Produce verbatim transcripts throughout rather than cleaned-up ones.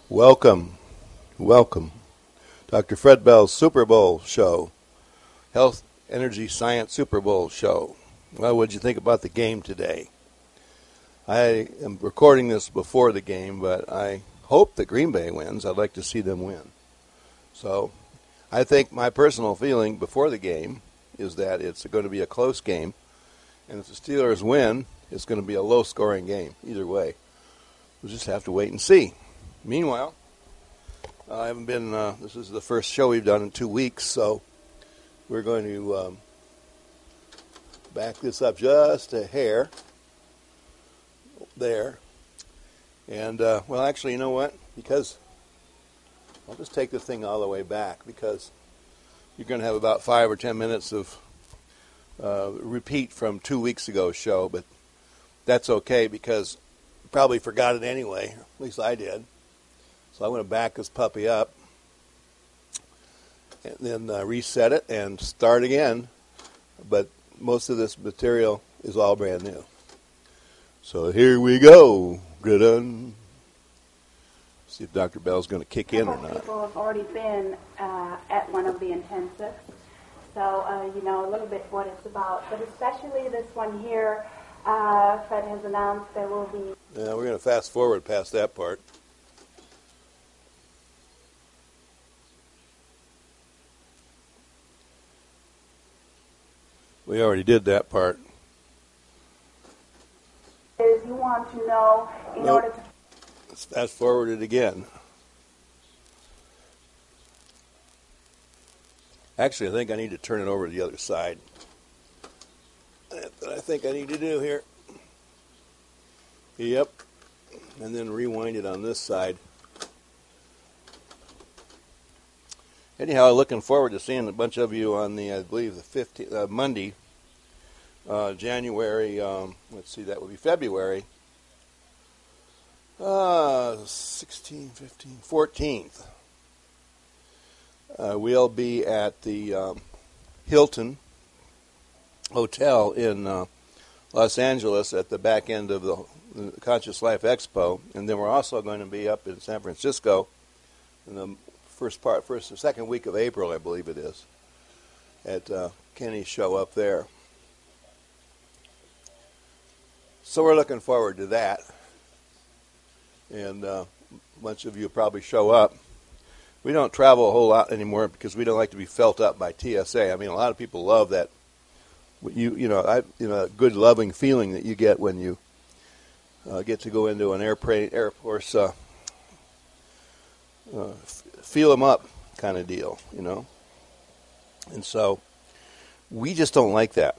Welcome, welcome. Doctor Fred Bell's Super Bowl show, Health, Energy, Science Super Bowl show. Well, what did you think about the game today? I am recording this before the game, but I hope that Green Bay wins. I'd like to see them win. So I think my personal feeling before the game is that it's going to be a close game, and if the Steelers win, it's going to be a low-scoring game either way. We'll just have to wait and see. Meanwhile, I haven't been, uh, this is the first show we've done in two weeks, so we're going to um, back this up just a hair there. And, uh, well, actually, you know what? Because I'll just take this thing all the way back because you're going to have about five or ten minutes of uh, repeat from two weeks ago's show, but that's okay because you probably forgot it anyway. At least I did. So I'm going to back this puppy up and then uh, reset it and start again. But most of this material is all brand new. So here we go. Good on. See if Doctor Bell's going to kick in or not. People have already been uh, at one of the intensives, so uh, you know a little bit what it's about. But especially this one here, uh, Fred has announced there will be. Yeah, we're going to fast forward past that part. We already did that part. Is you want to know in nope. order to. Let's fast forward it again. Actually, I think I need to turn it over to the other side. That's what I think I need to do here. Yep. And then rewind it on this side. Anyhow, looking forward to seeing a bunch of you on the, I believe, the fifteenth, uh, Monday, uh, January, um, let's see, that would be February, uh, sixteen, fifteen, fourteenth. Uh, we'll be at the um, Hilton Hotel in uh, Los Angeles at the back end of the, the Conscious Life Expo, and then we're also going to be up in San Francisco in the first part, first or second week of April, I believe it is, at uh, Kenny's show up there. So we're looking forward to that, and uh, a bunch of you probably show up. We don't travel a whole lot anymore because we don't like to be felt up by T S A. I mean, a lot of people love that. You you know, I you know, a good loving feeling that you get when you uh, get to go into an airplane, Air Force. Uh, uh, feel them up kind of deal, you know. And so we just don't like that.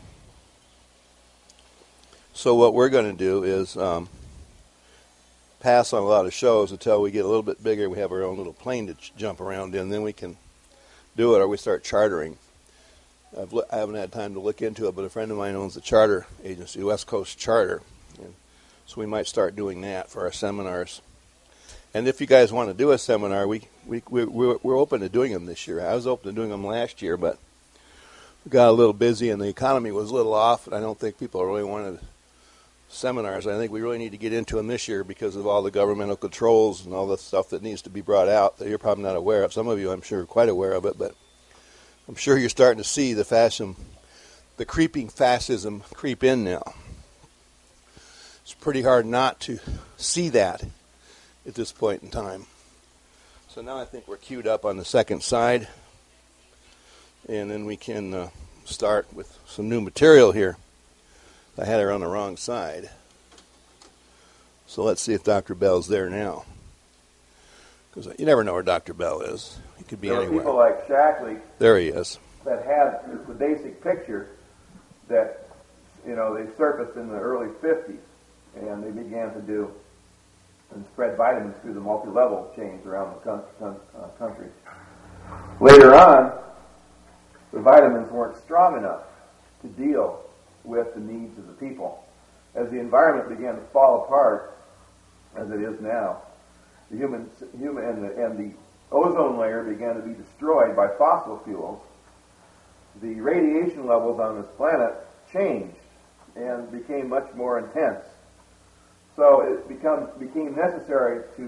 So what we're going to do is um, pass on a lot of shows until we get a little bit bigger. We have our own little plane to ch- jump around in. Then we can do it, or we start chartering. I've li- I haven't had time to look into it, but a friend of mine owns a charter agency, West Coast Charter. And so we might start doing that for our seminars. And if you guys want to do a seminar, we, we, we, we're, we're open to doing them this year. I was open to doing them last year, but we got a little busy and the economy was a little off. And I don't think people really wanted seminars. I think we really need to get into them this year because of all the governmental controls and all the stuff that needs to be brought out that you're probably not aware of. Some of you, I'm sure, are quite aware of it, but I'm sure you're starting to see the fascism, the creeping fascism creep in now. It's pretty hard not to see that at this point in time. So now I think we're queued up on the second side, and then we can uh, start with some new material here. I had her on the wrong side. So let's see if Doctor Bell's there now. Because you never know where Doctor Bell is. He could be there anywhere. There were people like Shackley. There he is. That had the basic picture that, you know, they surfaced in the early fifties, and they began to do and spread vitamins through the multi-level chains around the con- con- uh, country. Later on, the vitamins weren't strong enough to deal with the needs of the people. As the environment began to fall apart, as it is now, the human, human and, the, and the ozone layer began to be destroyed by fossil fuels. The radiation levels on this planet changed and became much more intense. So it become, became necessary to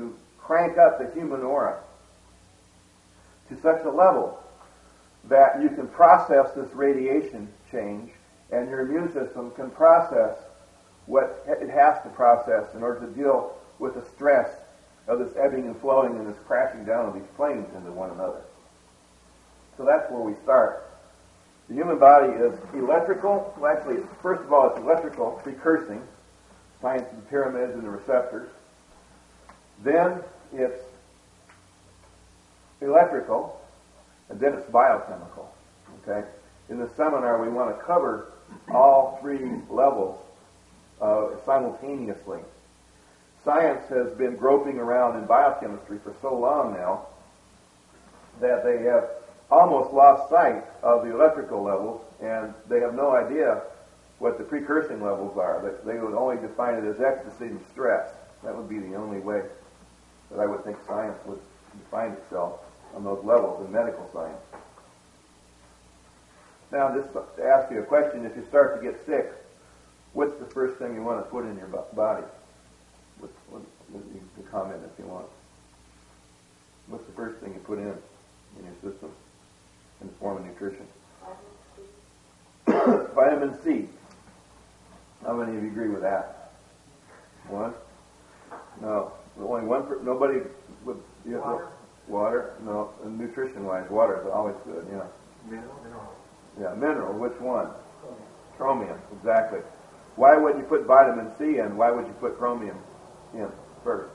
crank up the human aura to such a level that you can process this radiation change, and your immune system can process what it has to process in order to deal with the stress of this ebbing and flowing and this crashing down of these planes into one another. So that's where we start. The human body is electrical. Well, actually, first of all, it's electrical, precursing, science of the pyramids and the receptors. Then it's electrical, and then it's biochemical. Okay? In this seminar, we want to cover all three levels uh, simultaneously. Science has been groping around in biochemistry for so long now that they have almost lost sight of the electrical levels, and they have no idea what the precursing levels are. They, they would only define it as ecstasy and stress. That would be the only way that I would think science would define itself on those levels in medical science. Now, just to ask you a question, if you start to get sick, what's the first thing you want to put in your body? What, what, you can comment if you want. What's the first thing you put in in your system in the form of nutrition? Vitamin C. How many of you agree with that? One? No. Only one. Per, nobody would. You water. Water. No. And nutrition-wise, water is always good. Yeah. Mineral. Mineral. Yeah. Mineral. Which one? Chromium. Chromium. Exactly. Why wouldn't you put vitamin C in? Why would you put chromium in first?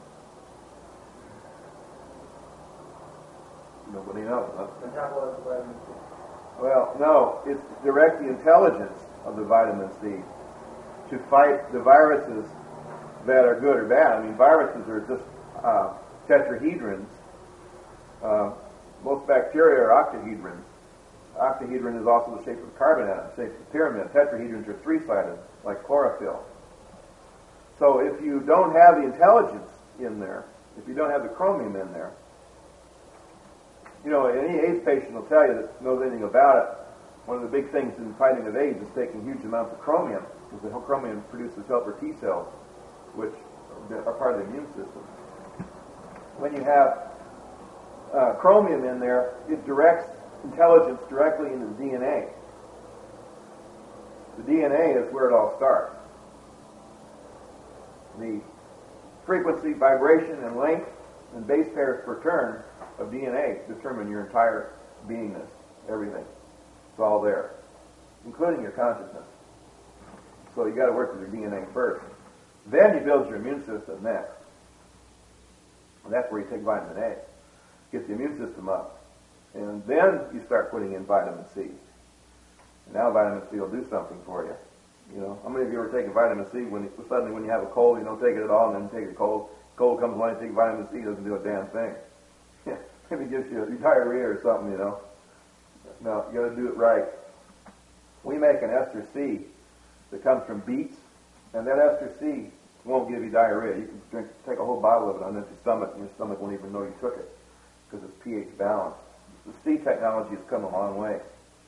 Nobody knows, huh? Metabolized vitamin C. Well, no. It's to direct the intelligence of the vitamin C to fight the viruses that are good or bad. I mean, viruses are just uh, tetrahedrons. Uh, most bacteria are octahedrons. Octahedron is also the shape of a carbon atom, shape of a pyramid. Tetrahedrons are three-sided, like chlorophyll. So if you don't have the intelligence in there, if you don't have the chromium in there, you know, any AIDS patient will tell you that knows anything about it. One of the big things in fighting of AIDS is taking huge amounts of chromium, because the chromium produces helper T cells, which are part of the immune system. When you have uh, chromium in there, it directs intelligence directly into the D N A. The D N A is where it all starts. The frequency, vibration, and length and base pairs per turn of D N A determine your entire beingness, everything. It's all there, including your consciousness. So you got to work with your D N A first. Then you build your immune system next. And that's where you take vitamin A. Get the immune system up. And then you start putting in vitamin C. And now vitamin C will do something for you. You know, how many of you are taking vitamin C when you, suddenly when you have a cold, you don't take it at all, and then you take a cold. Cold comes along, you take vitamin C, it doesn't do a damn thing. Maybe it gives you diarrhea or something, you know. No, you got to do it right. We make an ester C that comes from beets, and that ester C won't give you diarrhea. You can drink, take a whole bottle of it on an empty stomach, and your stomach won't even know you took it because it's pH balanced. The C technology has come a long way.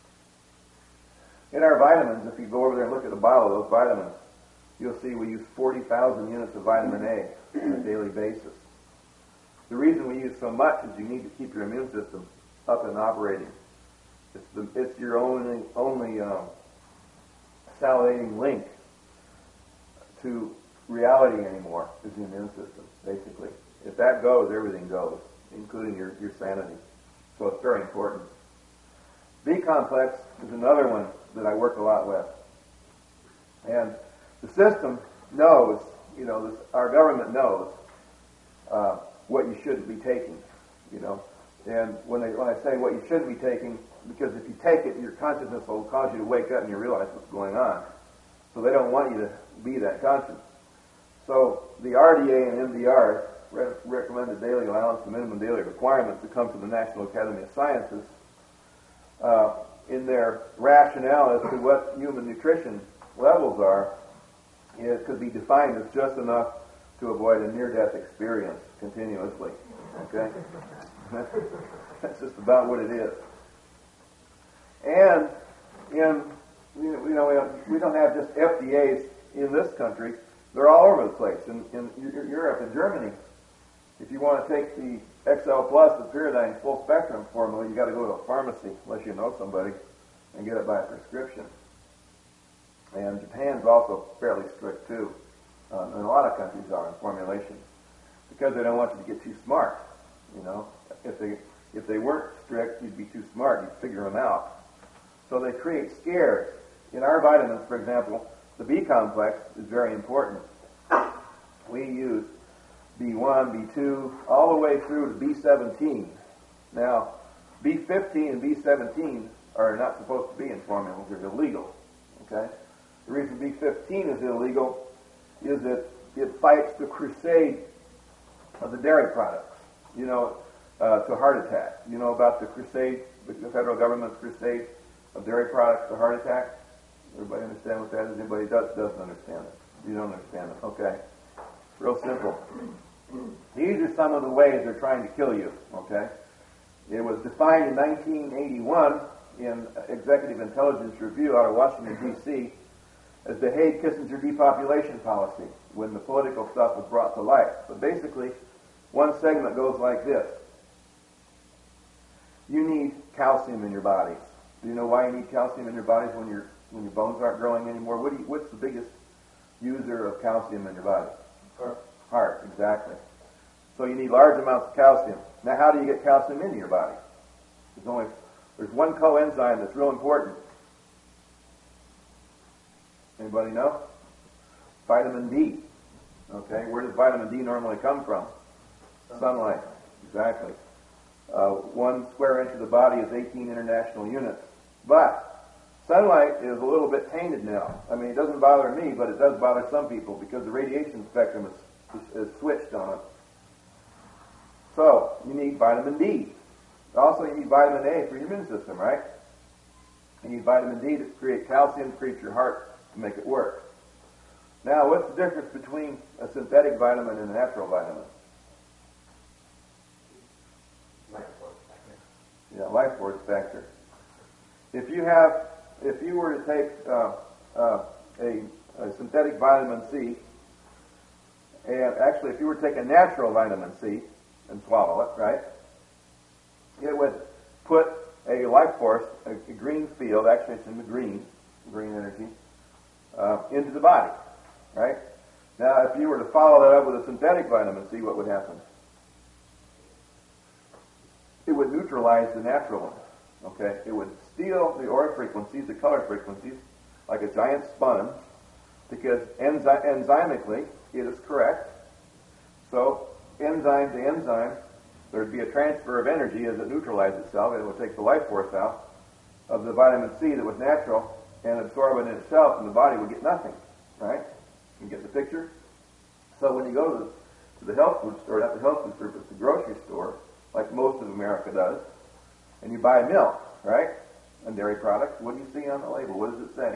In our vitamins, if you go over there and look at a bottle of those vitamins, you'll see we use forty thousand units of vitamin A on a daily basis. The reason we use so much is you need to keep your immune system up and operating. It's, the, it's your only, only um, salivating link to reality anymore is the immune system, basically. If that goes, everything goes, including your, your sanity. So it's very important. B-complex is another one that I work a lot with. And the system knows, you know, this, our government knows uh, what you shouldn't be taking, you know. And when, they, when I say what you shouldn't be taking, because if you take it, your consciousness will cause you to wake up and you realize what's going on. So they don't want you to be that conscious. So the R D A and M D R, re- recommended daily allowance and minimum daily requirements that come from the National Academy of Sciences, uh, in their rationale as to what human nutrition levels are, it could be defined as just enough to avoid a near-death experience continuously. Okay? That's just about what it is. And in, you know, we don't, we don't have just F D As in this country. They're all over the place. In, in Europe and Germany, If you want to take the X L Plus, the Pyridine full spectrum formula, you got to go to a pharmacy, unless you know somebody, and get it by prescription. And Japan's also fairly strict too, um, and a lot of countries are in formulation, because they don't want you to get too smart. You know, if they if they weren't strict, you'd be too smart. You'd figure them out. So they create scares. In our vitamins, for example, the B complex is very important. We use B one, B two, all the way through to B seventeen. Now, B fifteen and B seventeen are not supposed to be in formulas. They're illegal. Okay? The reason B fifteen is illegal is that it fights the crusade of the dairy products, you know, uh, to heart attack. You know about the crusade, the federal government's crusade of dairy products to heart attack? Everybody understand what that is? Anybody does, doesn't understand it? You don't understand it. Okay. Real simple. These are some of the ways they're trying to kill you. Okay. It was defined in nineteen eighty-one in Executive Intelligence Review out of Washington, D C as the Haig-Kissinger depopulation policy when the political stuff was brought to light. But basically, one segment goes like this. You need calcium in your bodies. Do you know why you need calcium in your bodies when your when your bones aren't growing anymore? What do you, what's the biggest user of calcium in your body? Heart. Heart, exactly. So you need large amounts of calcium. Now, how do you get calcium into your body? There's only there's one coenzyme that's real important. Anybody know? Vitamin D. Okay, where does vitamin D normally come from? Sunlight. Exactly. Uh, one square inch of the body is eighteen international units. But sunlight is a little bit tainted now. I mean, it doesn't bother me, but it does bother some people because the radiation spectrum is, is, is switched on it. So, you need vitamin D. Also, you need vitamin A for your immune system, right? You need vitamin D to create calcium, to create your heart, to make it work. Now, what's the difference between a synthetic vitamin and a natural vitamin? Life force factor. Yeah, life force factor. If you have, if you were to take uh, uh, a, a synthetic vitamin C, and actually, if you were to take a natural vitamin C and swallow it, right, it would put a life force, a, a green field, actually it's in the green, green energy, uh, into the body, right? Now, if you were to follow that up with a synthetic vitamin C, what would happen? It would neutralize the natural one, okay? It would steal the aura frequencies, the color frequencies, like a giant sponge, because enzy- enzymically it is correct. So, enzyme to enzyme, there'd be a transfer of energy as it neutralizes itself, and it would take the life force out of the vitamin C that was natural and absorb it in itself, and the body would get nothing, right? You get the picture? So when you go to the, to the health food store, not the health food store, but the grocery store, like most of America does, and you buy milk, right? And dairy products, what do you see on the label? What does it say?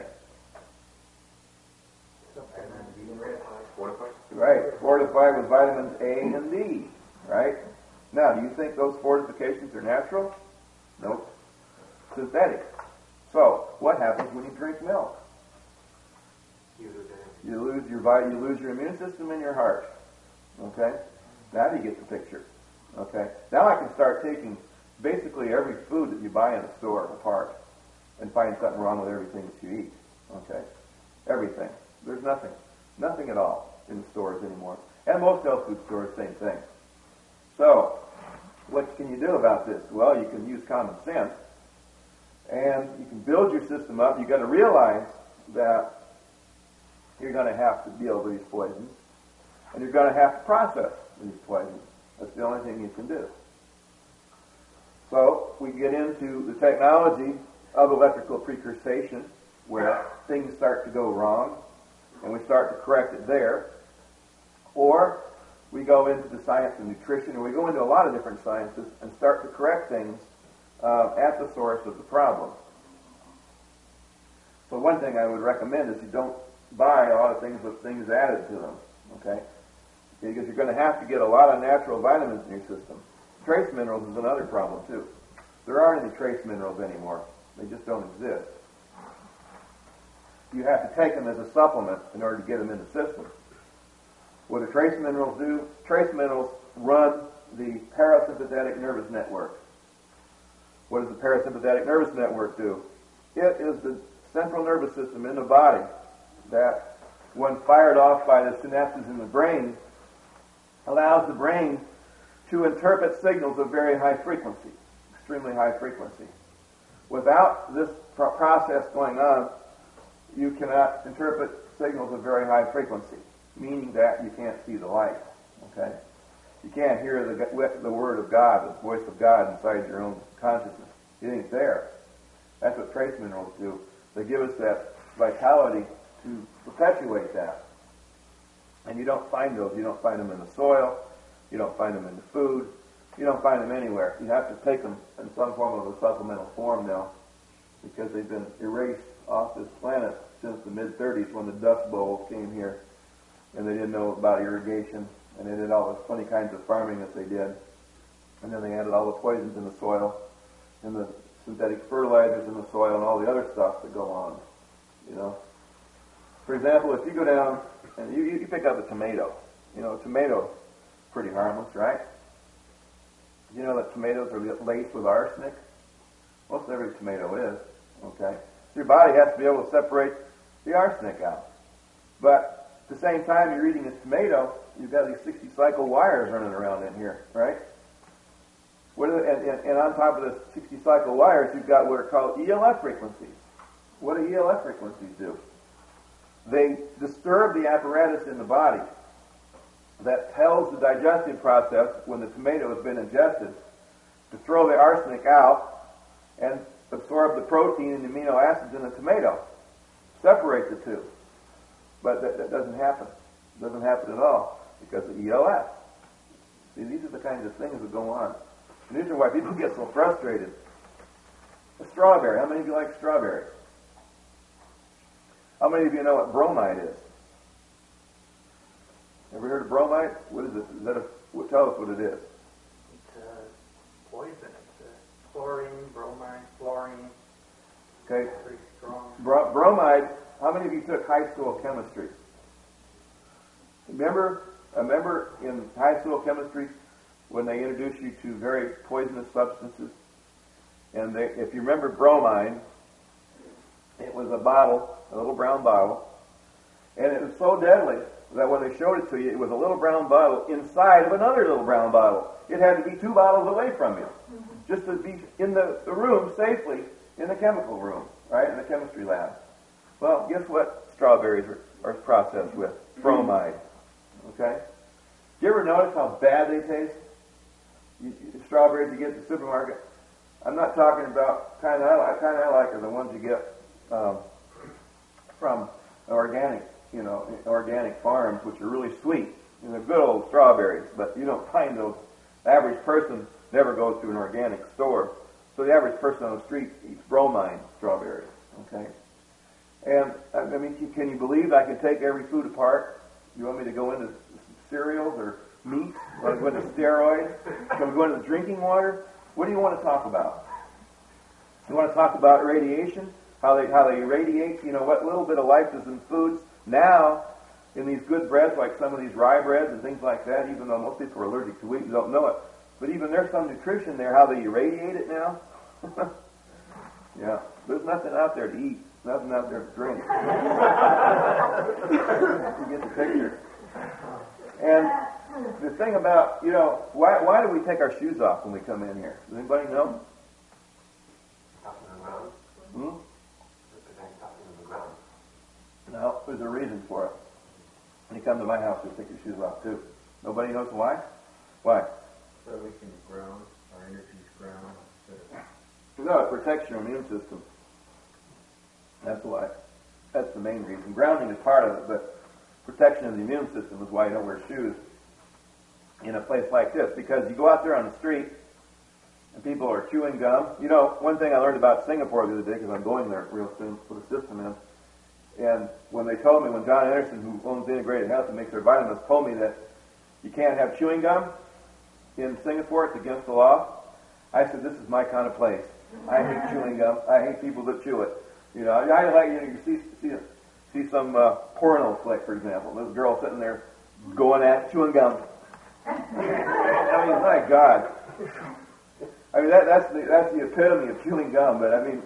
Fortified. Right, fortified with vitamins A and D, right? Now, do you think those fortifications are natural? Nope. Synthetic. So, what happens when you drink milk? You lose energy. You lose your vi- you lose your immune system and your heart. Okay? Now do you get the picture? Okay? Now I can start taking basically every food that you buy in a store apart and find something wrong with everything that you eat. Okay? Everything. There's nothing. Nothing at all in the stores anymore. And most health food stores, same thing. So, what can you do about this? Well, you can use common sense, and you can build your system up. You've got to realize that you're going to have to deal with these poisons, and you're going to have to process these poisons. That's the only thing you can do. So, we get into the technology of electrical precursation, where things start to go wrong, and we start to correct it there. Or we go into the science of nutrition, and we go into a lot of different sciences and start to correct things uh, at the source of the problem. So one thing I would recommend is you don't buy a lot of things with things added to them, okay? Because you're going to have to get a lot of natural vitamins in your system. Trace minerals is another problem, too. There aren't any trace minerals anymore. They just don't exist. You have to take them as a supplement in order to get them in the system. What do trace minerals do? Trace minerals run parasympathetic nervous network. What does the parasympathetic nervous network do? It is the central nervous system in the body that, when fired off by the synapses in the brain, allows the brain to interpret signals of very high frequency, extremely high frequency. Without this pro- process going on, you cannot interpret signals of very high frequency, meaning that you can't see the light. Okay? You can't hear the, the word of God, the voice of God inside your own consciousness. It ain't there. That's what trace minerals do. They give us that vitality to perpetuate that. And you don't find those. You don't find them in the soil. You don't find them in the food. You don't find them anywhere. You have to take them in some form of a supplemental form now, because they've been erased off this planet since the mid thirties, when the Dust Bowl came here, and they didn't know about irrigation, and they did all the funny kinds of farming that they did. And then they added all the poisons in the soil, and the synthetic fertilizers in the soil, and all the other stuff that go on. You know, for example, if you go down and you, you pick up a tomato, you know, a tomato, pretty harmless, right? You know that tomatoes are laced with arsenic? Most every tomato is, okay? So your body has to be able to separate the arsenic out. But at the same time you're eating this tomato, you've got these sixty cycle wires running around in here, right? What are the, and, and, and on top of the sixty cycle wires, you've got what are called E L F frequencies. What do E L F frequencies do? They disturb the apparatus in the body that tells the digestive process, when the tomato has been ingested, to throw the arsenic out and absorb the protein and the amino acids in the tomato. Separate the two. But that, that doesn't happen. It doesn't happen at all because of E L F. See, these are the kinds of things that go on. And these are why people get so frustrated. A strawberry. How many of you like strawberries? How many of you know what bromide is? Ever heard of bromide? What is it? Is that a, well, tell us what it is. It's uh, poison. It's uh, chlorine, bromide, fluorine. Okay. Pretty strong. Bro- bromide. How many of you took high school chemistry? Remember, remember in high school chemistry when they introduced you to very poisonous substances? And they, if you remember bromine, it was a bottle, a little brown bottle, and it was so deadly that when they showed it to you, it was a little brown bottle inside of another little brown bottle. It had to be two bottles away from you, mm-hmm. just to be in the, the room safely, in the chemical room, right, in the chemistry lab. Well, guess what strawberries are, are processed with? Bromide. Okay? Do you ever notice how bad they taste? You, you, strawberries you get at the supermarket. I'm not talking about kind of I kind of I like are the ones you get um, from organic, you know, organic farms, which are really sweet. And they're good old strawberries, but you don't find those. The average person never goes to an organic store, so the average person on the street eats bromine strawberries. Okay. And, I mean, can you believe I can take every food apart? You want me to go into cereals or meat? You want to go into steroids? Can we go into drinking water? What do you want to talk about? You want to talk about radiation? How they how they irradiate, you know, what little bit of life is in foods. Now, in these good breads, like some of these rye breads and things like that, even though most people are allergic to wheat and don't know it, but even there's some nutrition there, how they irradiate it now. Yeah, there's nothing out there to eat. Nothing out there to drink. You get the picture. And the thing about, you know, why why do we take our shoes off when we come in here? Does anybody know? Topping the ground. Hmm? Topping the ground. No, there's a reason for it. When you come to my house, you'll take your shoes off too. Nobody knows why? Why? So we can ground, our energy's ground. No, it protects your immune system. That's why. That's the main reason. Grounding is part of it, but protection of the immune system is why you don't wear shoes in a place like this. Because you go out there on the street and people are chewing gum. You know, one thing I learned about Singapore the other day, because I'm going there real soon to put a system in, and when they told me, when John Anderson, who owns Integrated Health and makes their vitamins, told me that you can't have chewing gum in Singapore, it's against the law, I said, this is my kind of place. I hate chewing gum. I hate people that chew it. You know, I like, you know, you see see see some uh, porno flick, for example. This girl sitting there going at chewing gum. I mean, my God, I mean, that, that's the that's the epitome of chewing gum. But I mean,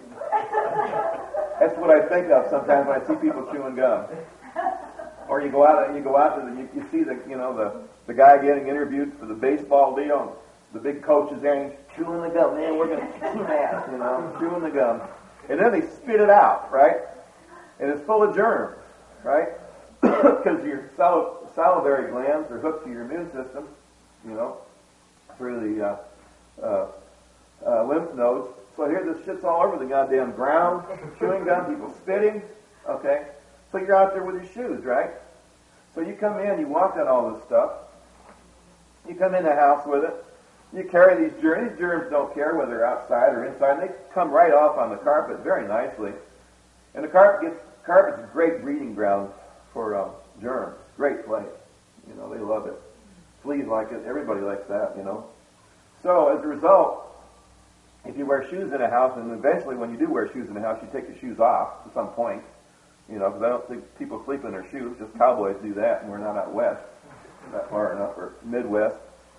that's what I think of sometimes when I see people chewing gum. Or you go out and you go out to the, you, you see the you know the the guy getting interviewed for the baseball deal. And the big coach is there and he's chewing the gum. Man, we're going to kick his ass, you know, chewing the gum. And then they spit it out, right? And it's full of germs, right? Because your sal- salivary glands are hooked to your immune system, you know, through the uh, uh, uh, lymph nodes. So here this shit's all over the goddamn ground, chewing gum, people spitting, okay? So you're out there with your shoes, right? So you come in, you walk on all this stuff. You come in the house with it. You carry these germs. These germs don't care whether they're outside or inside. They come right off on the carpet very nicely. And the carpet gets, carpet's a great breeding ground for um, germs. Great place. You know, they love it. Fleas like it. Everybody likes that, you know. So as a result, if you wear shoes in a house, and eventually when you do wear shoes in a house, you take your shoes off at some point. You know, because I don't think people sleep in their shoes. Just cowboys do that, and we're not out west, not far enough, or Midwest.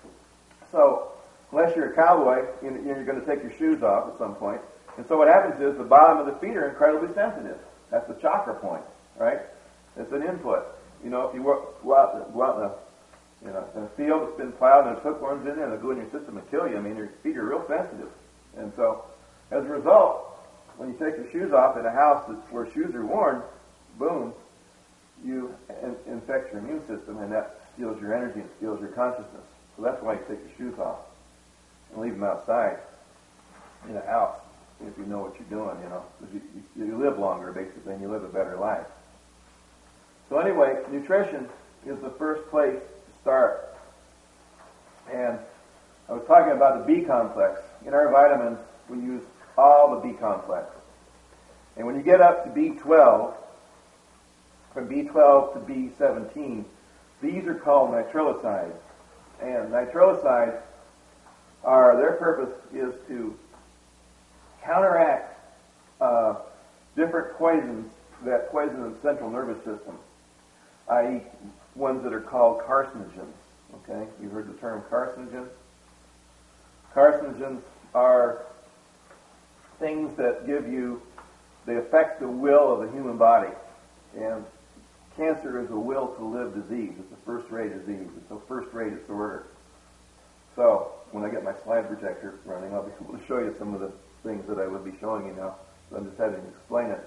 So, unless you're a cowboy, you're going to take your shoes off at some point. And so what happens is the bottom of the feet are incredibly sensitive. That's the chakra point, right? It's an input. You know, if you go out, go out in a, you know, in a field that's been plowed and there's hookworms in there and they'll go in your system and kill you, I mean, your feet are real sensitive. And so, as a result, when you take your shoes off in a house that's where shoes are worn, boom, you in- infect your immune system, and that steals your energy and steals your consciousness. So that's why you take your shoes off and leave them outside in a house if you know what you're doing, you know. 'Cause you, you, you live longer, basically, and you live a better life. So anyway, nutrition is the first place to start. And I was talking about the B complex. In our vitamins, we use all the B complex. And when you get up to B twelve, from B twelve to B seventeen, these are called nitrillicides. And nitrillicides are, their purpose is to counteract uh, different poisons that poison the central nervous system, that is ones that are called carcinogens. Okay, you heard the term carcinogens? Carcinogens are things that give you, they affect the will of the human body. And cancer is a will to live disease. It's a first-rate disease. It's a first-rate disorder. So, when I get my slide projector running, I'll be able to show you some of the things that I would be showing you now. So I'm just having to explain it.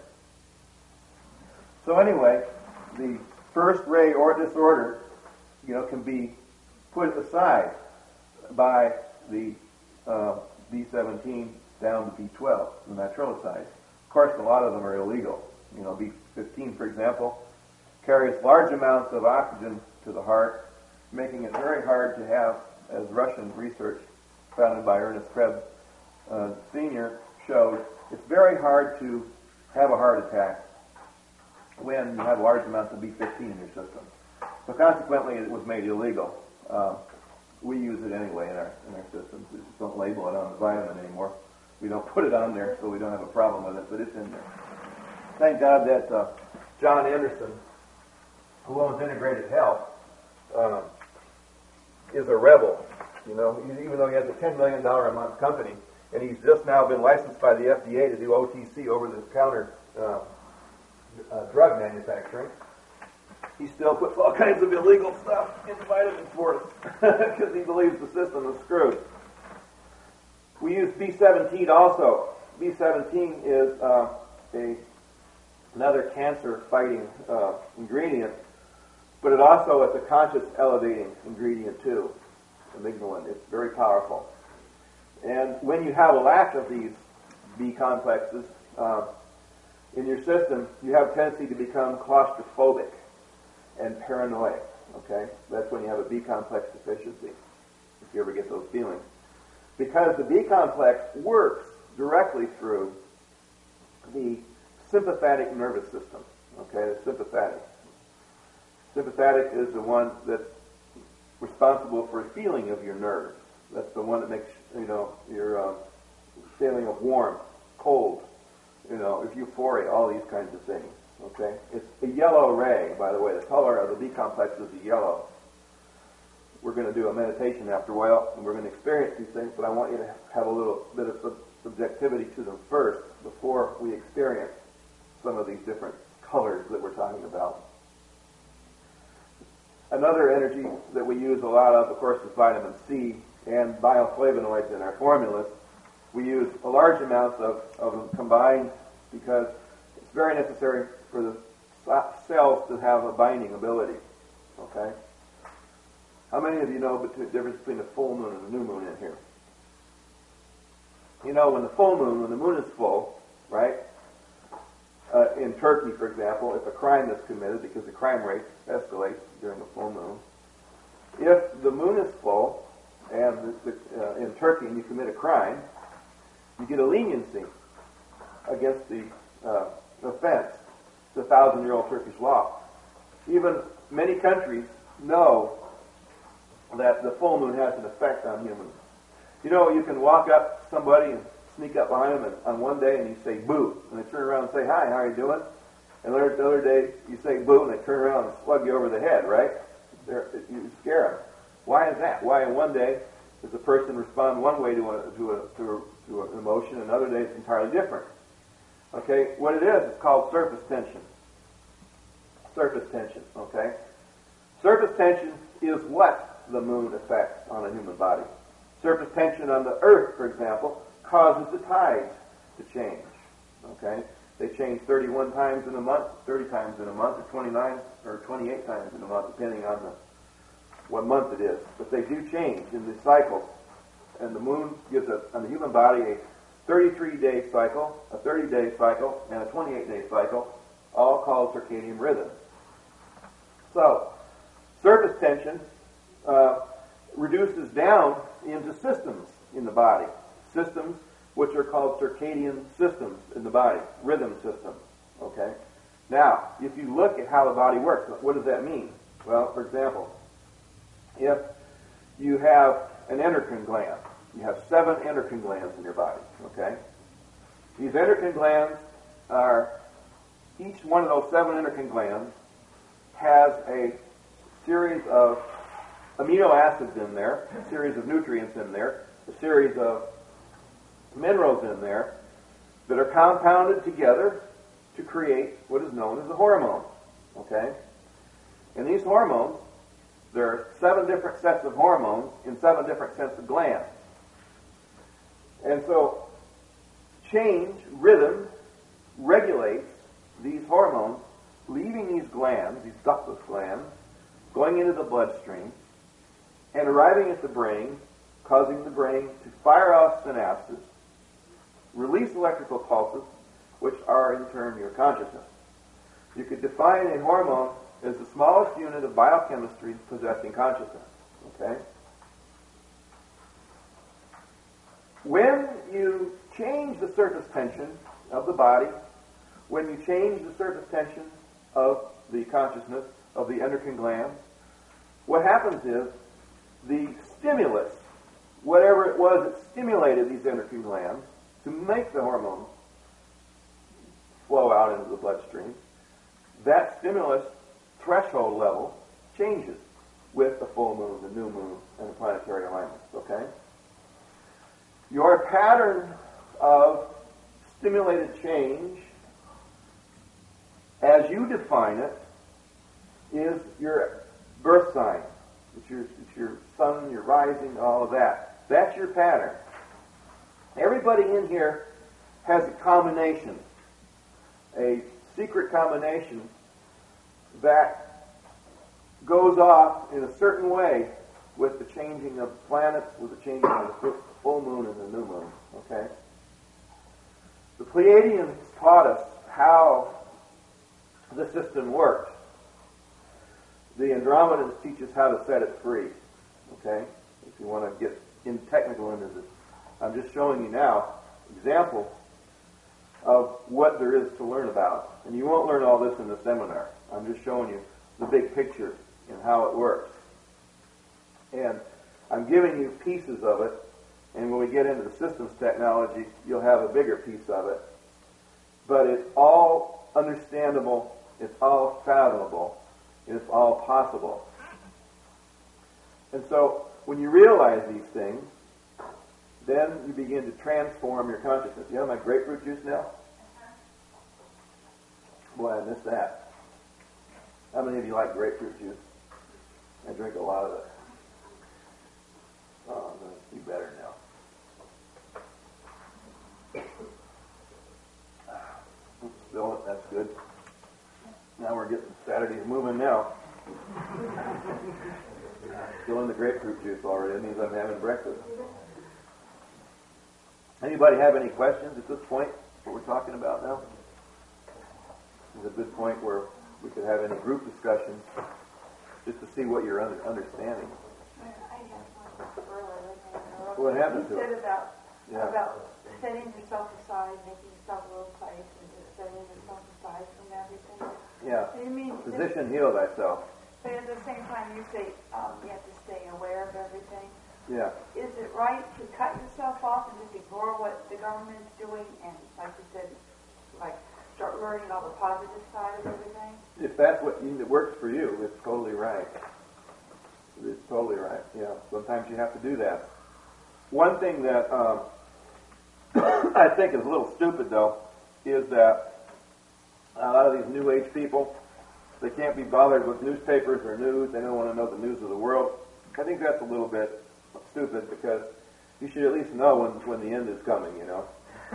So anyway, the first-rate or disorder, you know, can be put aside by the uh, B seventeen down to B twelve, the nitrillicides. Of course, a lot of them are illegal. You know, B fifteen, for example, carries large amounts of oxygen to the heart, making it very hard to have, as Russian research founded by Ernest Krebs uh, Senior showed, it's very hard to have a heart attack when you have large amounts of B fifteen in your system. So consequently, it was made illegal. Uh, we use it anyway in our in our systems. We just don't label it on the vitamin anymore. We don't put it on there, so we don't have a problem with it, but it's in there. Thank God that uh, John Anderson, who owns Integrated Health, uh, is a rebel. You know, even though he has a ten million dollars a month company, and he's just now been licensed by the F D A to do O T C, over-the-counter uh, uh, drug manufacturing, he still puts all kinds of illegal stuff in the vitamins for us because he believes the system is screwed. We use B seventeen also. B seventeen is uh, a another cancer-fighting uh, ingredient, but it also is a conscious-elevating ingredient too. Amygdalin. It's very powerful. And when you have a lack of these B complexes uh, in your system, you have a tendency to become claustrophobic and paranoid. Okay, that's when you have a B complex deficiency. If you ever get those feelings, because the B complex works directly through the sympathetic nervous system. Okay, the sympathetic. Sympathetic is the one that's responsible for a feeling of your nerves. That's the one that makes, you know, your uh, feeling of warmth, cold, you know, of euphoria, all these kinds of things. Okay, it's a yellow ray, by the way. The color of the B complex is a yellow. we're going to do a meditation after a while, and we're going to experience these things, but I want you to have a little bit of sub- subjectivity to them first before we experience some of these different colors that we're talking about. Another energy that we use a lot of, of course, is vitamin C and bioflavonoids in our formulas. We use a large amounts of, of them combined because it's very necessary for the cells to have a binding ability. Okay? How many of you know the difference between a full moon and a new moon in here? You know, when the full moon, when the moon is full, right? Uh, in Turkey, for example, if a crime is committed, because the crime rate escalates during the full moon, if the moon is full, and the, the, uh, in Turkey, and you commit a crime, you get a leniency against the uh, offense. It's a thousand-year-old Turkish law. Even many countries know that the full moon has an effect on humans. You know, you can walk up to somebody and sneak up behind them and, on one day and you say boo, and they turn around and say, hi, how are you doing? And the other day you say boo, and they turn around and slug you over the head, right? They're, you scare them. Why is that? Why in one day does a person respond one way to, a, to, a, to, a, to an emotion, and another day it's entirely different? Okay, what it is, it's called surface tension. Surface tension, okay? Surface tension is what the moon affects on a human body. Surface tension on the Earth, for example, causes the tides to change. Okay? They change thirty-one times in a month, thirty times in a month, or twenty-nine or twenty-eight times in a month, depending on the what month it is. But they do change in the cycles. And the moon gives us, on the human body, a thirty-three day cycle, a thirty day cycle, and a twenty-eight day cycle, all called circadian rhythms. So, surface tension uh, reduces down into systems in the body. Systems which are called circadian systems in the body, rhythm systems. Okay? Now, if you look at how the body works, what does that mean? Well, for example, if you have an endocrine gland, you have seven endocrine glands in your body. Okay? These endocrine glands are, each one of those seven endocrine glands has a series of amino acids in there, a series of nutrients in there, a series of minerals in there that are compounded together to create what is known as a hormone. Okay? And these hormones, there are seven different sets of hormones in seven different sets of glands. And so, change, rhythm, regulates these hormones, leaving these glands, these ductless glands, going into the bloodstream, and arriving at the brain, causing the brain to fire off synapses, release electrical pulses, which are in turn your consciousness. You could define a hormone as the smallest unit of biochemistry possessing consciousness. Okay? When you change the surface tension of the body, when you change the surface tension of the consciousness of the endocrine glands, what happens is the stimulus, whatever it was that stimulated these endocrine glands to make the hormones flow out into the bloodstream, that stimulus threshold level changes with the full moon, the new moon, and the planetary alignments. Okay? Your pattern of stimulated change, as you define it, is your birth sign. It's your, it's your sun, your rising, all of that. That's your pattern. Everybody in here has a combination, a secret combination that goes off in a certain way with the changing of planets, with the changing of the full moon and the new moon. Okay? The Pleiadians taught us how the system works. The Andromedans teach us how to set it free. Okay? If you want to get in technical into this, I'm just showing you now examples of what there is to learn about. And you won't learn all this in the seminar. I'm just showing you the big picture and how it works. And I'm giving you pieces of it, and when we get into the systems technology, you'll have a bigger piece of it. But it's all understandable, it's all fathomable, and it's all possible. And so when you realize these things, then you begin to transform your consciousness. You have my grapefruit juice now? Boy, I missed that. How many of you like grapefruit juice? I drink a lot of it. Oh, I'm going to do better now. Spill it, that's good. Now we're getting Saturdays moving now. Spilling the grapefruit juice already. That means I'm having breakfast. Anybody have any questions at this point, what we're talking about now? This is a good point where we could have any group discussions just to see what you're under, understanding. I have one earlier. What happened to you it? said about, Yeah. about setting yourself aside, making yourself a little place, and just setting yourself aside from everything. Yeah. You mean, Physician, heal thyself. but at the same time you say um, you have to stay aware of everything. Yeah. Is it right to cut yourself off and just ignore what the government's doing and, like you said, like start learning all the positive side of everything? If that's what you, it works for you, it's totally right. It's totally right. Yeah. Sometimes you have to do that. One thing that um, I think is a little stupid, though, is that a lot of these New Age people, they can't be bothered with newspapers or news. They don't want to know the news of the world. I think that's a little bit stupid because you should at least know when, when the end is coming, you know.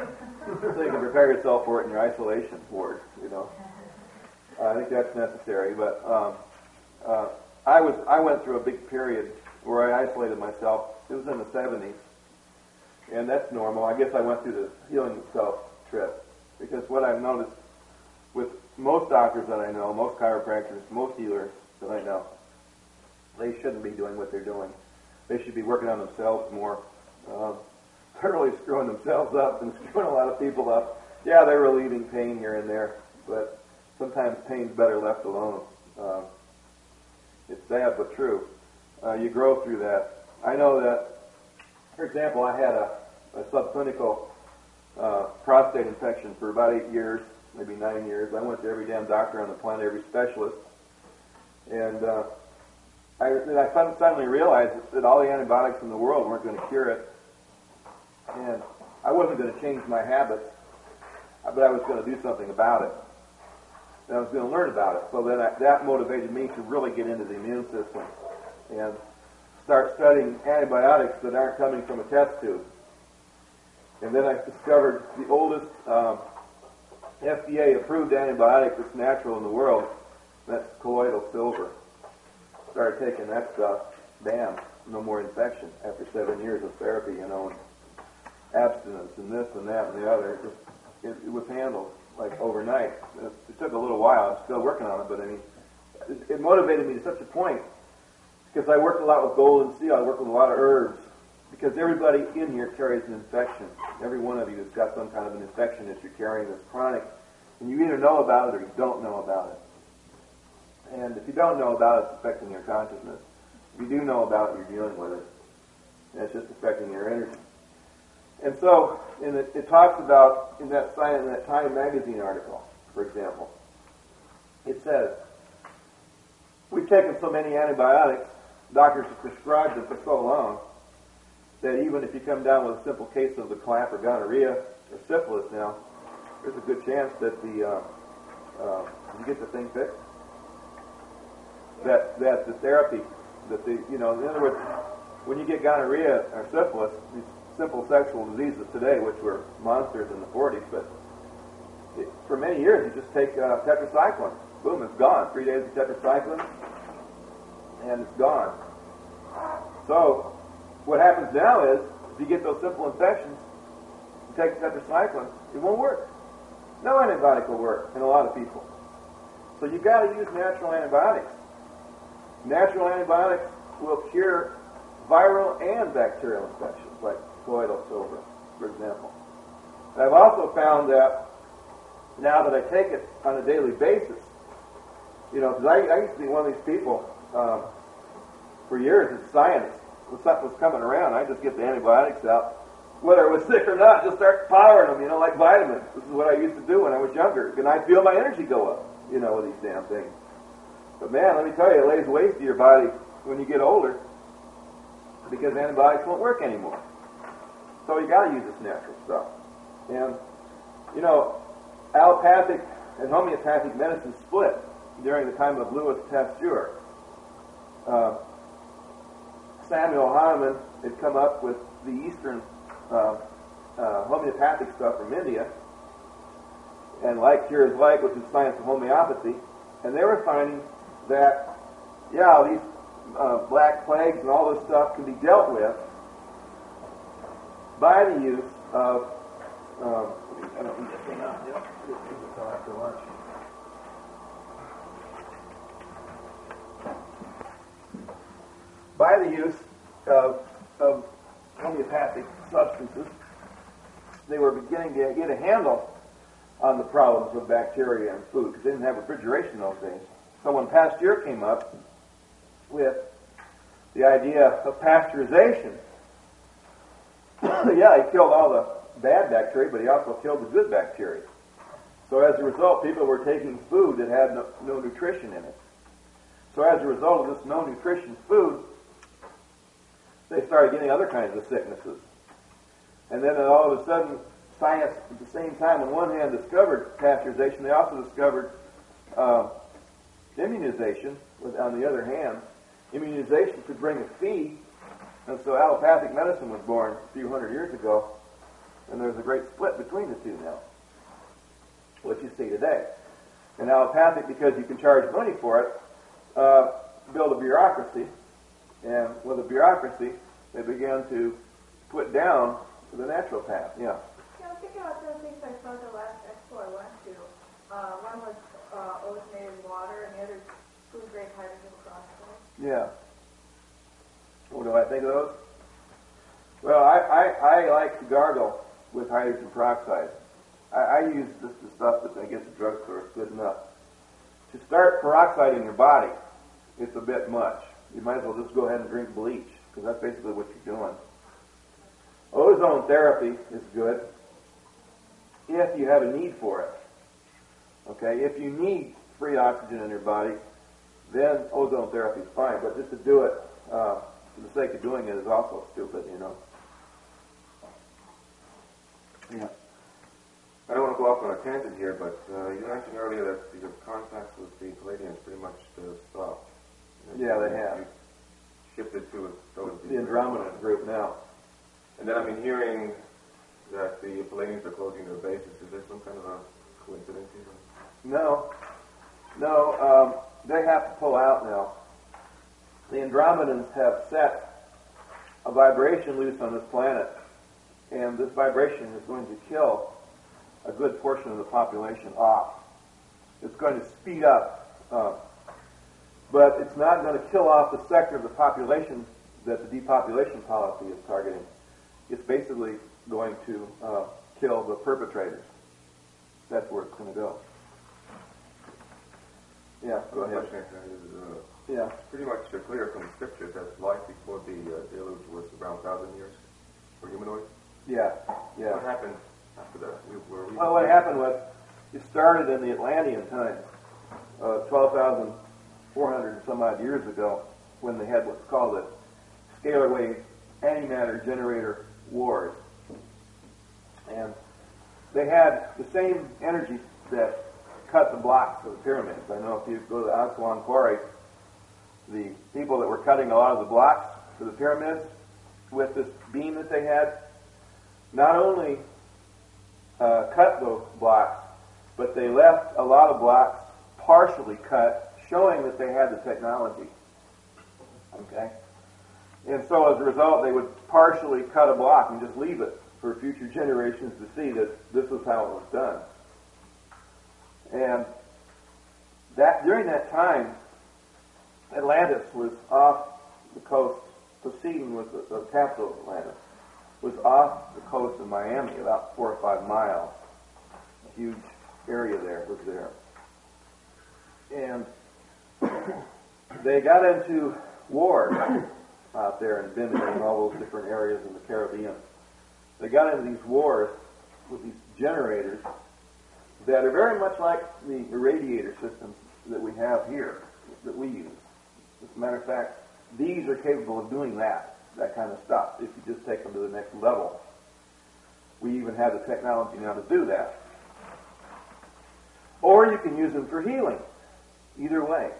So you can prepare yourself for it in your isolation ward, you know. Uh, I think that's necessary. But um, uh, I was I went through a big period where I isolated myself. It was in the seventies. And that's normal. I guess I went through the healing self trip. Because what I've noticed with most doctors that I know, most chiropractors, most healers that I know, they shouldn't be doing what they're doing. They should be working on themselves more. Um, they're really screwing themselves up and screwing a lot of people up. Yeah, they're relieving pain here and there, but sometimes pain's better left alone. Um, it's sad but true. Uh, you grow through that. I know that, for example, I had a, a subclinical uh, prostate infection for about eight years, maybe nine years. I went to every damn doctor on the planet, every specialist. And uh, I, and I suddenly realized that all the antibiotics in the world weren't going to cure it. And I wasn't going to change my habits, but I was going to do something about it. And I was going to learn about it. So then I, that motivated me to really get into the immune system and start studying antibiotics that aren't coming from a test tube. And then I discovered the oldest um, F D A-approved antibiotic that's natural in the world. That's colloidal silver. Started taking that stuff. Bam, no more infection after seven years of therapy, you know, and abstinence and this and that and the other. It, just, it, it was handled like overnight. It, it took a little while. I'm still working on it, but I mean, it, it motivated me to such a point because I worked a lot with golden seal. I worked with a lot of herbs because everybody in here carries an infection. Every one of you has got some kind of an infection that you're carrying that's chronic, and you either know about it or you don't know about it. And if you don't know about it, it's affecting your consciousness. If you do know about it, you're dealing with it. And it's just affecting your energy. And so, in it, it talks about, in that, in that Time magazine article, for example, it says, we've taken so many antibiotics, doctors have prescribed them for so long, that even if you come down with a simple case of the clap or gonorrhea or syphilis now, there's a good chance that the, uh, uh, you get the thing fixed. That, that the therapy, that the, you know, in other words, when you get gonorrhea or syphilis, these simple sexual diseases today, which were monsters in the forties, but it, for many years you just take uh, tetracycline. Boom, it's gone. Three days of tetracycline, and it's gone. So, what happens now is, if you get those simple infections, you take tetracycline, it won't work. No antibiotic will work in a lot of people. So you've got to use natural antibiotics. Natural antibiotics will cure viral and bacterial infections, like colloidal silver, for example. And I've also found that now that I take it on a daily basis, you know, because I, I used to be one of these people um, for years as science. When something was coming around, I just get the antibiotics out, whether it was sick or not, just start powering them, you know, like vitamins. This is what I used to do when I was younger, and I feel my energy go up, you know, with these damn things. But man, let me tell you, it lays waste to your body when you get older. because antibiotics won't work anymore. So you got to use this natural stuff. And, you know, allopathic and homeopathic medicine split during the time of Louis Pasteur. Uh, Samuel Hahnemann had come up with the Eastern uh, uh, homeopathic stuff from India, and like cures like, which is science of homeopathy, and they were finding that, yeah, these uh, black plagues and all this stuff can be dealt with by the use of, um, I don't need that thing on, you know, this is until after lunch. By the use of, of homeopathic substances, they were beginning to get a handle on the problems of bacteria and food, because they didn't have refrigeration in those days. So when Pasteur came up with the idea of pasteurization, yeah, he killed all the bad bacteria, but he also killed the good bacteria. So as a result, people were taking food that had no, no nutrition in it. So as a result of this no nutrition food, they started getting other kinds of sicknesses. And then all of a sudden, science at the same time, on one hand, discovered pasteurization. They also discovered uh, immunization. On the other hand, immunization could bring a fee. And so allopathic medicine was born a few hundred years ago. And there's a great split between the two now, what you see today. And allopathic, because you can charge money for it, uh, build a bureaucracy. And with a bureaucracy, they began to put down the natural path. Yeah. Yeah, I was thinking about those things I saw at the last expo I went to. Uh, one was uh, ozonated water, and the other food-grade hydrogen peroxide. Yeah. What do I think of those? Well, I, I, I like to gargle with hydrogen peroxide. I, I use just the stuff that I get at the drugstore. It's good enough. To start peroxide in your body, it's a bit much. You might as well just go ahead and drink bleach, because that's basically what you're doing. Ozone therapy is good if you have a need for it. Okay, if you need free oxygen in your body, then ozone therapy is fine. But just to do it uh, for the sake of doing it is also stupid, you know. Yeah. I don't want to go off on a tangent here, but uh, you mentioned earlier that your contacts with the Palladians pretty much uh, stopped. Yeah, they have. You shifted to a, the Andromeda group now. And then I've been hearing that the Palladians are closing their bases. Is there some kind of a coincidence here? No. No, um, they have to pull out now. The Andromedans have set a vibration loose on this planet, and this vibration is going to kill a good portion of the population off. It's going to speed up, uh, but it's not going to kill off the sector of the population that the depopulation policy is targeting. It's basically going to uh, kill the perpetrators. That's where it's going to go. Yeah, go ahead. Question is, uh, Yeah. it's pretty much uh, clear from the scriptures that life before the uh, deluge was around one thousand years for humanoids. Yeah, yeah. What happened after that? We, were we Well, what happened was it started in the Atlantean times, uh, twelve thousand four hundred and some odd years ago, when they had what's called the scalar wave antimatter generator wars. And they had the same energy that cut the blocks of the pyramids. I know if you go to the Aswan Quarry, the people that were cutting a lot of the blocks for the pyramids with this beam that they had, not only uh, cut those blocks, but they left a lot of blocks partially cut, showing that they had the technology. Okay? And so as a result, they would partially cut a block and just leave it for future generations to see that this was how it was done. And that during that time, Atlantis was off the coast. Poseidon was the, the capital of Atlantis. Was off the coast of Miami, about four or five miles. A huge area there was there. And they got into wars out there in Bimini and all those different areas in the Caribbean. They got into these wars with these generators that are very much like the irradiator systems that we have here, that we use. As a matter of fact, these are capable of doing that. that kind of stuff if you just take them to the next level. We even have the technology now to do that. Or you can use them for healing. Either way.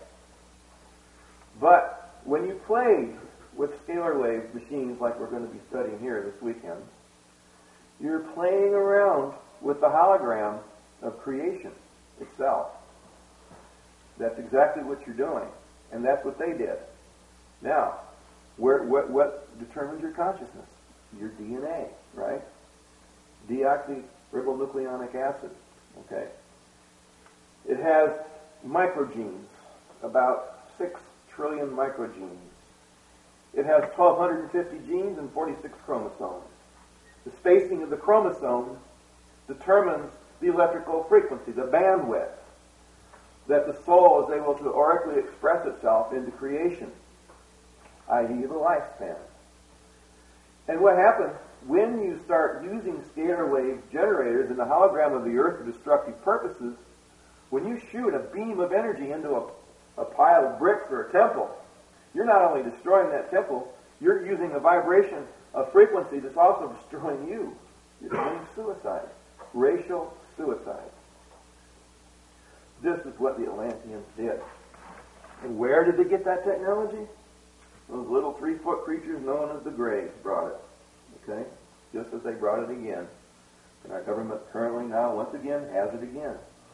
But when you play with scalar wave machines like we're going to be studying here this weekend, you're playing around with the hologram of creation itself. That's exactly what you're doing. And that's what they did. Now, where, what, what determines your consciousness? Your D N A, right? Deoxyribonucleic acid. Okay? It has microgenes, about six trillion microgenes. It has one thousand two hundred fifty genes and forty-six chromosomes. The spacing of the chromosomes determines the electrical frequency, the bandwidth, that the soul is able to aurically express itself into creation, that is the lifespan. And what happens when you start using scalar wave generators in the hologram of the earth for destructive purposes, when you shoot a beam of energy into a, a pile of bricks or a temple, you're not only destroying that temple, you're using a vibration of frequency that's also destroying you. You're committing suicide. Racial suicide. This is what the Atlanteans did. And where did they get that technology? Those little three-foot creatures known as the Greys brought it. Okay? Just as they brought it again. And our government currently now, once again, has it again.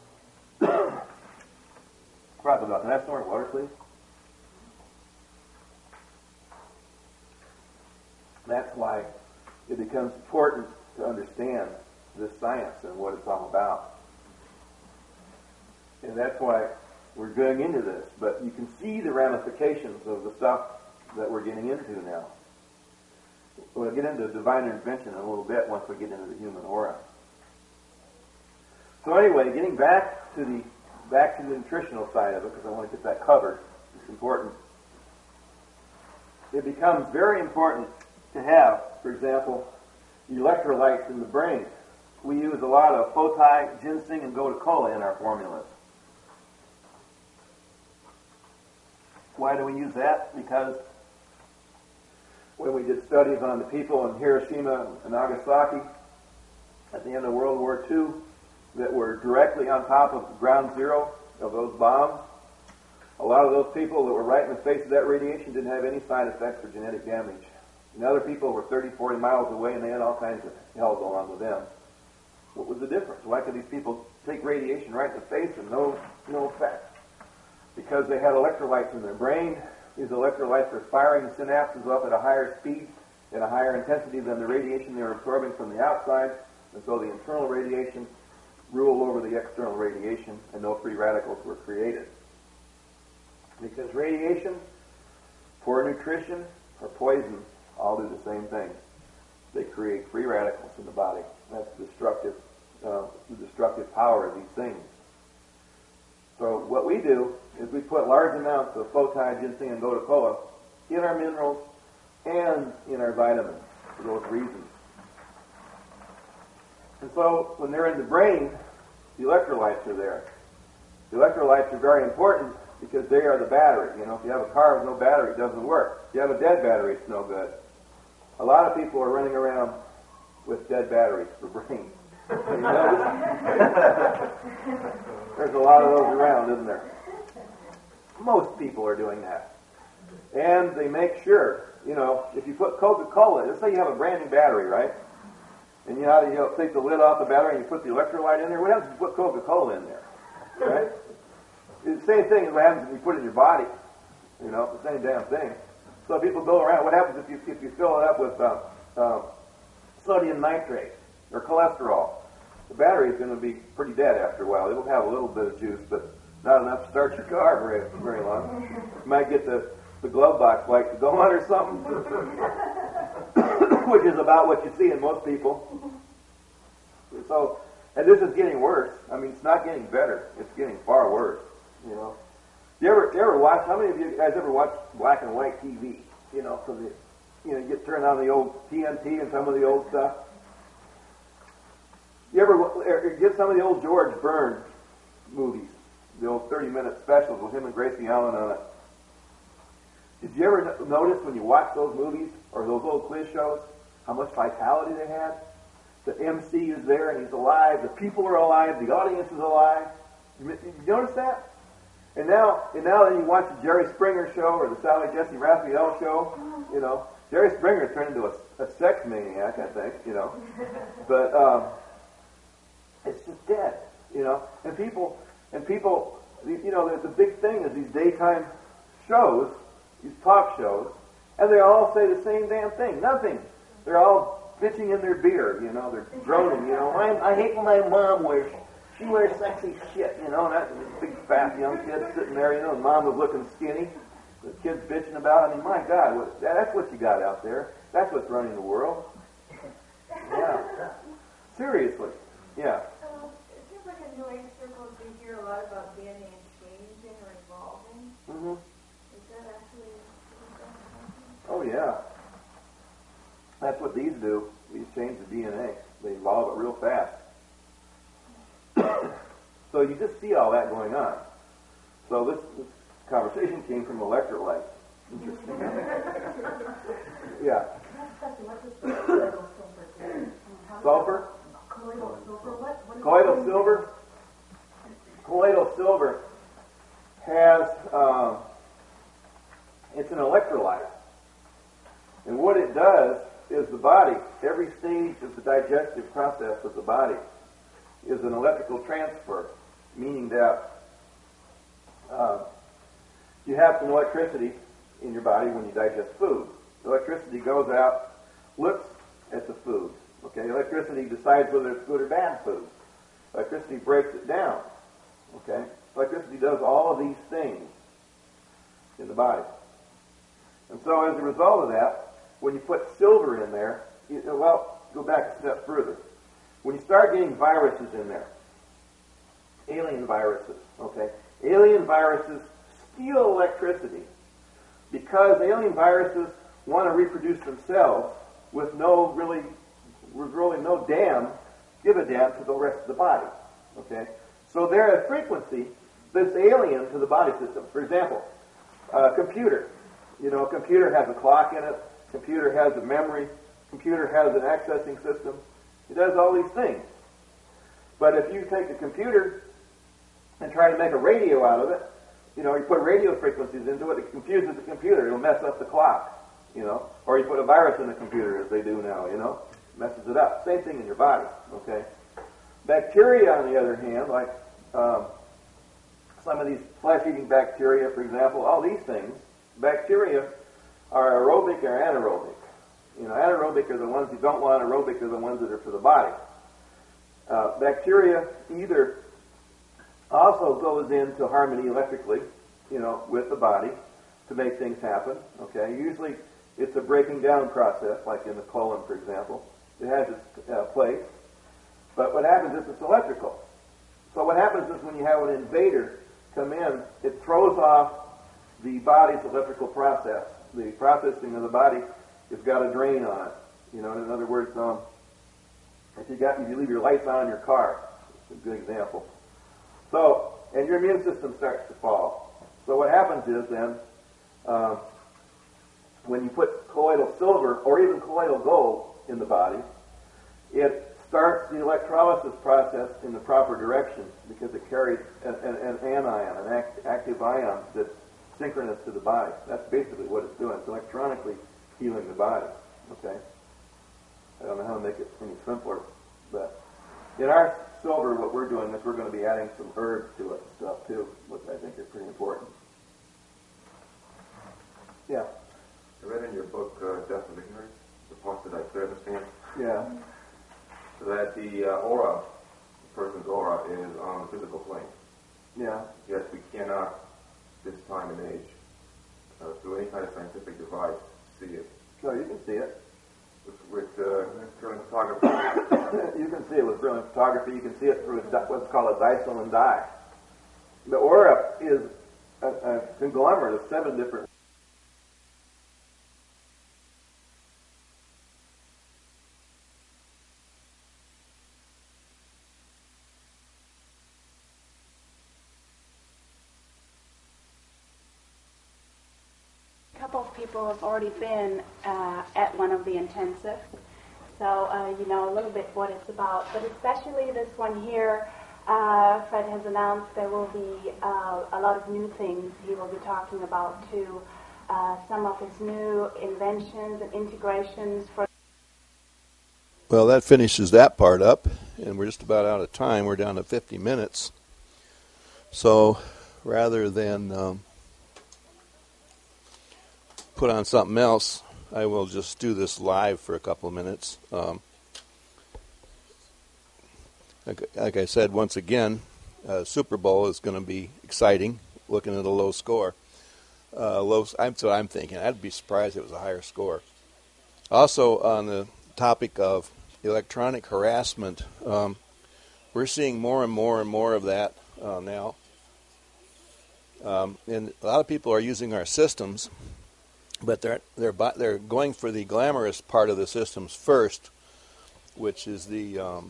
Crocodile, can I have some more water, please? That's why it becomes important to understand this science and what it's all about. And that's why we're going into this. But you can see the ramifications of the stuff that we're getting into now. We'll get into divine intervention in a little bit once we get into the human aura. So anyway, getting back to the back to the nutritional side of it, because I want to get that covered. It's important. It becomes very important to have, for example, electrolytes in the brain. We use a lot of Fotai, ginseng, and gotu kola in our formulas. Why do we use that? Because when we did studies on the people in Hiroshima and Nagasaki at the end of World War Two that were directly on top of ground zero of those bombs, a lot of those people that were right in the face of that radiation didn't have any side effects or genetic damage. And other people were thirty, forty miles away and they had all kinds of hell going on with them. What was the difference? Why could these people take radiation right in the face and no, no effect? Because they had electrolytes in their brain. These electrolytes were firing the synapses up at a higher speed and a higher intensity than the radiation they were absorbing from the outside. And so the internal radiation ruled over the external radiation and no free radicals were created. Because radiation, poor nutrition, or poison all do the same thing. They create free radicals in the body. That's destructive, uh, the destructive power of these things. So what we do is we put large amounts of Fotai, ginseng, and gotu kola in our minerals and in our vitamins for those reasons. And so when they're in the brain, the electrolytes are there. The electrolytes are very important because they are the battery. You know, if you have a car with no battery, it doesn't work. If you have a dead battery, it's no good. A lot of people are running around with dead batteries for brains. You notice? There's a lot of those around, isn't there? Most people are doing that. And they make sure, you know, if you put Coca-Cola, let's say you have a brand new battery, right? And you know how you know, take the lid off the battery and you put the electrolyte in there? What happens if you put Coca-Cola in there? Right? It's the same thing as what happens if you put it in your body. You know, the same damn thing. So people go around, what happens if you if you fill it up with uh, uh, sodium nitrate or cholesterol? The battery is going to be pretty dead after a while. It will have a little bit of juice, but not enough to start your car very, very long. You might get the, the glove box light to go on or something, which is about what you see in most people. So, and this is getting worse. I mean, it's not getting better. It's getting far worse, you know. You ever, you ever watch, how many of you guys ever watch black and white T V? You know, from the, you know, you get turned on the old T N T and some of the old stuff. You ever get some of the old George Burns movies, the old thirty-minute specials with him and Gracie Allen on it? Did you ever notice when you watch those movies, or those little quiz shows, how much vitality they had. The M C is there and he's alive. The people are alive. The audience is alive. You, you notice that? And now, and now then you watch the Jerry Springer show or the Sally Jesse Raphael show. You know, Jerry Springer turned into a, a sex maniac, I think. You know, but um, it's just dead. You know, and people, and people, you know, the, the big thing is these daytime shows, these talk shows, and they all say the same damn thing. Nothing. They're all bitching in their beer, you know, they're droning, you know. I, I hate when my mom wears, she wears sexy shit, you know, and that this big fat young kid sitting there, you know, and mom was looking skinny. The kid's bitching about it. I mean, my God, what, that's what you got out there. That's what's running the world. Yeah. Seriously. Yeah. Uh, it seems like in New Age circles we hear a lot about D N A changing or evolving. Mm-hmm. Is that actually what's happening? Oh, yeah. That's what these do. These change the D N A. They evolve it real fast. So you just see all that going on. So this, this conversation came from electrolytes. Interesting. Yeah. Sulfur? Colloidal silver. What, what Colloidal silver? Colloidal silver has, um, it's an electrolyte. And what it does is the body, every stage of the digestive process of the body is an electrical transfer, meaning that uh, you have some electricity in your body when you digest food. Electricity goes out, looks at the food. Okay, electricity decides whether it's good or bad food. Electricity breaks it down. Okay, electricity does all of these things in the body. And so as a result of that, when you put silver in there, you, well, go back a step further. When you start getting viruses in there, alien viruses, okay, alien viruses steal electricity because alien viruses want to reproduce themselves with no really, with really no damn, give a damn to the rest of the body, okay. So they're a frequency that's alien to the body system. For example, a computer. You know, a computer has a clock in it. Computer has a memory. Computer has an accessing system. It does all these things. But if you take a computer and try to make a radio out of it, you know, you put radio frequencies into it, it confuses the computer. It'll mess up the clock, you know. Or you put a virus in the computer, as they do now, you know. Messes it up. Same thing in your body, okay. Bacteria, on the other hand, like um, some of these flesh-eating bacteria, for example, all these things, bacteria are aerobic or anaerobic. You know, anaerobic are the ones you don't want, aerobic are the ones that are for the body. Uh, bacteria either also goes into harmony electrically, you know, with the body to make things happen, okay? Usually it's a breaking down process, like in the colon, for example. It has its uh, place. But what happens is it's electrical. So what happens is when you have an invader come in, it throws off the body's electrical process. The processing of the body has got a drain on it. You know, in other words, um, if you got if you leave your lights on in your car, it's a good example. So, and your immune system starts to fall. So what happens is then, um, when you put colloidal silver or even colloidal gold in the body, it starts the electrolysis process in the proper direction because it carries an, an, an anion, an act, active ion that's synchronous to the body. That's basically what it's doing. It's electronically healing the body. Okay? I don't know how to make it any simpler, but in our silver, what we're doing is we're going to be adding some herbs to it and stuff too, which I think are pretty important. Yeah. I read in your book, uh, Death of Ignorance, the part that I could understand, Yeah. that the uh, aura, the person's aura, is on the physical plane. Yeah. Yet we cannot, this time and age, uh, through any kind of scientific device, see it. So you can see it. With, with uh, current photography. You can see it with brilliant photography. You can see it through a, di- what's called a Dyson dye. The aura is a, a conglomerate of seven different. A couple of people people have already been uh, at one of the intensives, so uh, you know a little bit what it's about. But especially this one here, uh, Fred has announced there will be uh, a lot of new things he will be talking about too. Uh, some of his new inventions and integrations for. Well, that finishes that part up, and we're just about out of time. We're down to fifty minutes. So rather than um, put on something else, I will just do this live for a couple of minutes. Um, like, like I said, once again, uh, Super Bowl is going to be exciting, looking at a low score. Uh, low, that's what I'm thinking. I'd be surprised if it was a higher score. Also, on the topic of electronic harassment, um, we're seeing more and more and more of that uh, now. Um, and a lot of people are using our systems, but they're they're they're going for the glamorous part of the systems first, which is the um,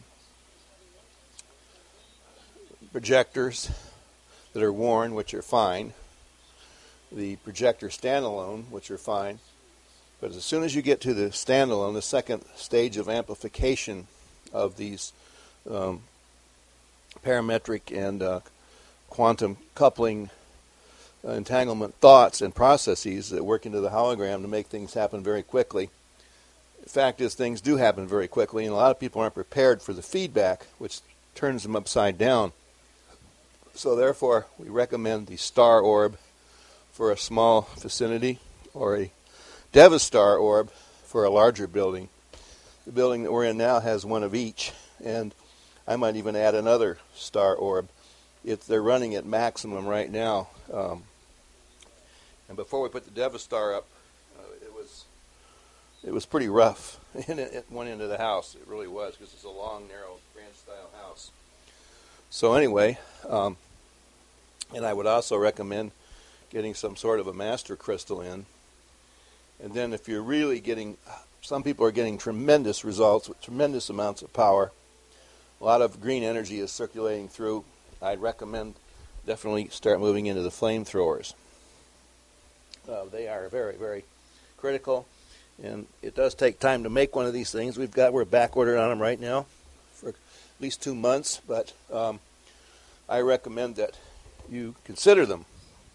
projectors that are worn, which are fine. The projector standalone, which are fine. But as soon as you get to the standalone, the second stage of amplification of these um, parametric and uh, quantum coupling uh, entanglement thoughts and processes that work into the hologram to make things happen very quickly. The fact is, things do happen very quickly, and a lot of people aren't prepared for the feedback, which turns them upside down. So therefore, we recommend the star orb for a small vicinity, or a Devistar orb for a larger building. The building that we're in now has one of each, and I might even add another star orb. If they're running at maximum right now. Um, and before we put the Devistar up, uh, it was it was pretty rough in at one end of the house. It really was, because it's a long, narrow, ranch-style house. So anyway, um, and I would also recommend getting some sort of a master crystal in. And then if you're really getting, some people are getting tremendous results with tremendous amounts of power. A lot of green energy is circulating through. I'd recommend definitely start moving into the flamethrowers. Uh, they are very, very critical, and it does take time to make one of these things. We've got, we're back ordered on them right now for at least two months, but um, I recommend that you consider them.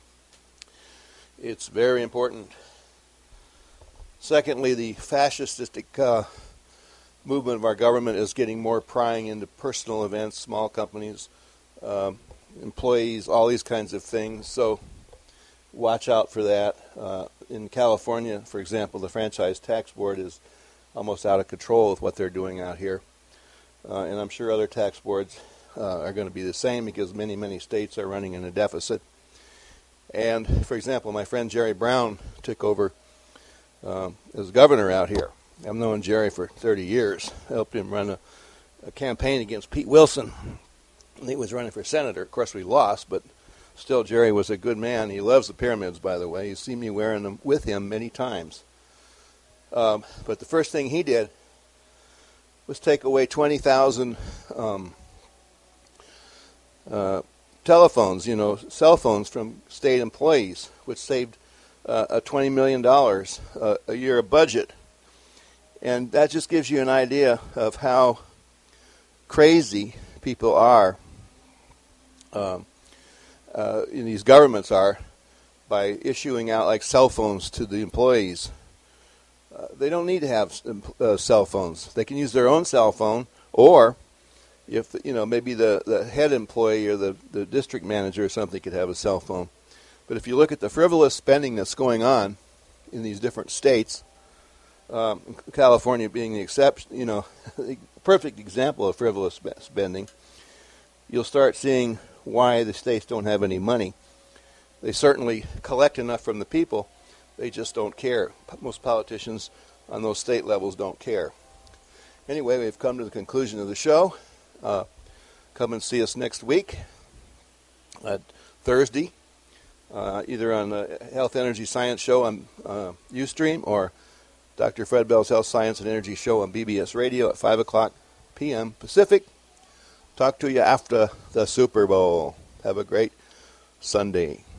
It's very important. Secondly, the fascistic uh, movement of our government is getting more prying into personal events, small companies, um, employees, all these kinds of things. So watch out for that. Uh, in California, for example, the Franchise Tax Board is almost out of control with what they're doing out here. Uh, and I'm sure other tax boards uh, are going to be the same, because many, many states are running in a deficit. And, for example, my friend Jerry Brown took over um, as governor out here. I've known Jerry for thirty years. I helped him run a, a campaign against Pete Wilson. He was running for senator. Of course, we lost, but still, Jerry was a good man. He loves the pyramids, by the way. You've seen me wearing them with him many times. Um, but the first thing he did was take away twenty thousand um, uh, telephones, you know, cell phones from state employees, which saved uh, a twenty million dollars uh, a year of budget. And that just gives you an idea of how crazy people are, um, uh, in these governments are, by issuing out like cell phones to the employees. Uh, they don't need to have uh, cell phones. They can use their own cell phone, or if, you know, maybe the, the head employee or the, the district manager or something could have a cell phone. But if you look at the frivolous spending that's going on in these different states, um, California being the exception, you know, the perfect example of frivolous spending, you'll start seeing why the states don't have any money. They certainly collect enough from the people. They just don't care. Most politicians on those state levels don't care. Anyway, we've come to the conclusion of the show. Uh, come and see us next week, at Thursday, uh, either on the Health Energy Science Show on uh, Ustream, or Doctor Fred Bell's Health Science and Energy Show on B B S Radio at five o'clock p.m. Pacific. Talk to you after the Super Bowl. Have a great Sunday.